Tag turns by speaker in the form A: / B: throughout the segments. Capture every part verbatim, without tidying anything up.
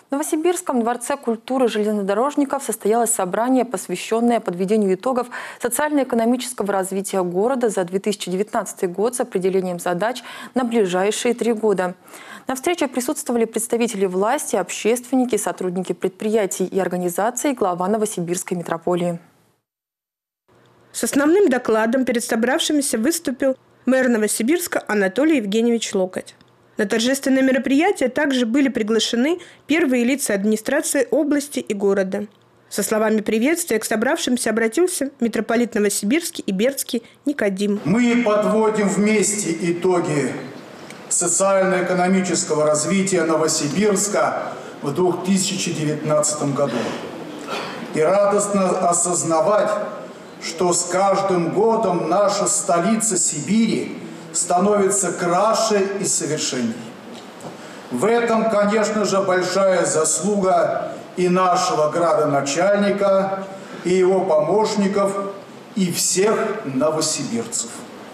A: В Новосибирском дворце культуры железнодорожников состоялось собрание, посвященное подведению итогов социально-экономического развития города за две тысячи девятнадцатый год с определением задач на ближайшие три года. На встрече присутствовали представители власти, общественники, сотрудники предприятий и организаций, глава Новосибирской митрополии.
B: С основным докладом перед собравшимися выступил мэр Новосибирска Анатолий Евгеньевич Локоть. На торжественное мероприятие также были приглашены первые лица администрации области и города. Со словами приветствия к собравшимся обратился митрополит Новосибирский и Бердский Никодим.
C: Мы подводим вместе итоги социально-экономического развития Новосибирска в две тысячи девятнадцатом году. И радостно осознавать, что с каждым годом наша столица Сибири становится краше и совершенней. В этом, конечно же, большая заслуга и нашего градоначальника, и его помощников, и всех новосибирцев.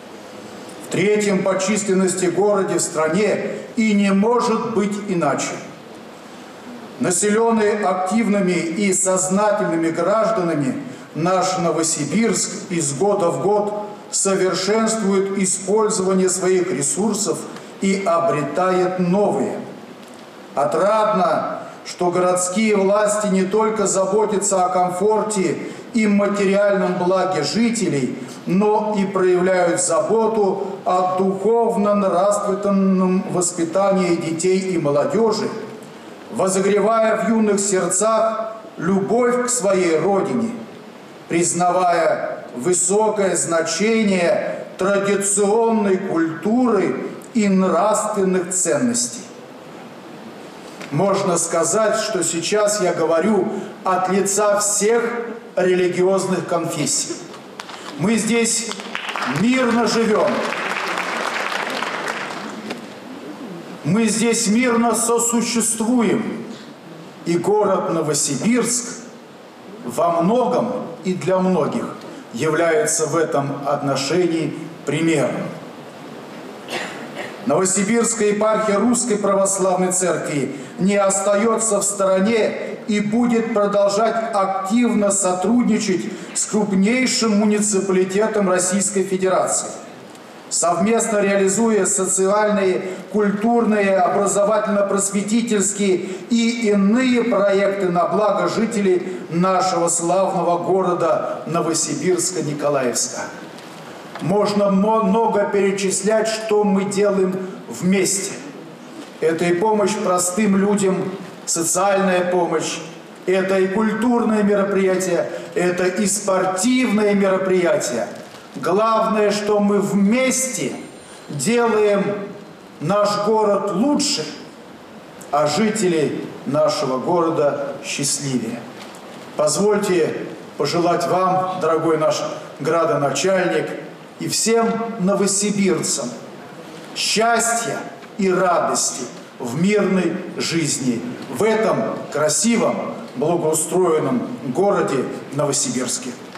C: В третьем по численности городе в стране и не может быть иначе. Населенный активными и сознательными гражданами, наш Новосибирск из года в год совершенствует использование своих ресурсов и обретает новые. Отрадно, что городские власти не только заботятся о комфорте и материальном благе жителей, но и проявляют заботу о духовно-нравственном воспитании детей и молодежи, возогревая в юных сердцах любовь к своей родине, признавая высокое значение традиционной культуры и нравственных ценностей. Можно сказать, что сейчас я говорю от лица всех религиозных конфессий. Мы здесь мирно живем. Мы здесь мирно сосуществуем. И город Новосибирск во многом и для многих является в этом отношении примером. Новосибирская епархия Русской Православной Церкви не остается в стороне и будет продолжать активно сотрудничать с крупнейшим муниципалитетом Российской Федерации, совместно реализуя социальные, культурные, образовательно-просветительские и иные проекты на благо жителей нашего славного города Новосибирска-Николаевска. Можно много перечислять, что мы делаем вместе. Это и помощь простым людям, социальная помощь, это и культурные мероприятия, это и спортивные мероприятия. Главное, что мы вместе делаем наш город лучше, а жители нашего города счастливее. Позвольте пожелать вам, дорогой наш градоначальник, и всем новосибирцам счастья и радости в мирной жизни в этом красивом, благоустроенном городе Новосибирске.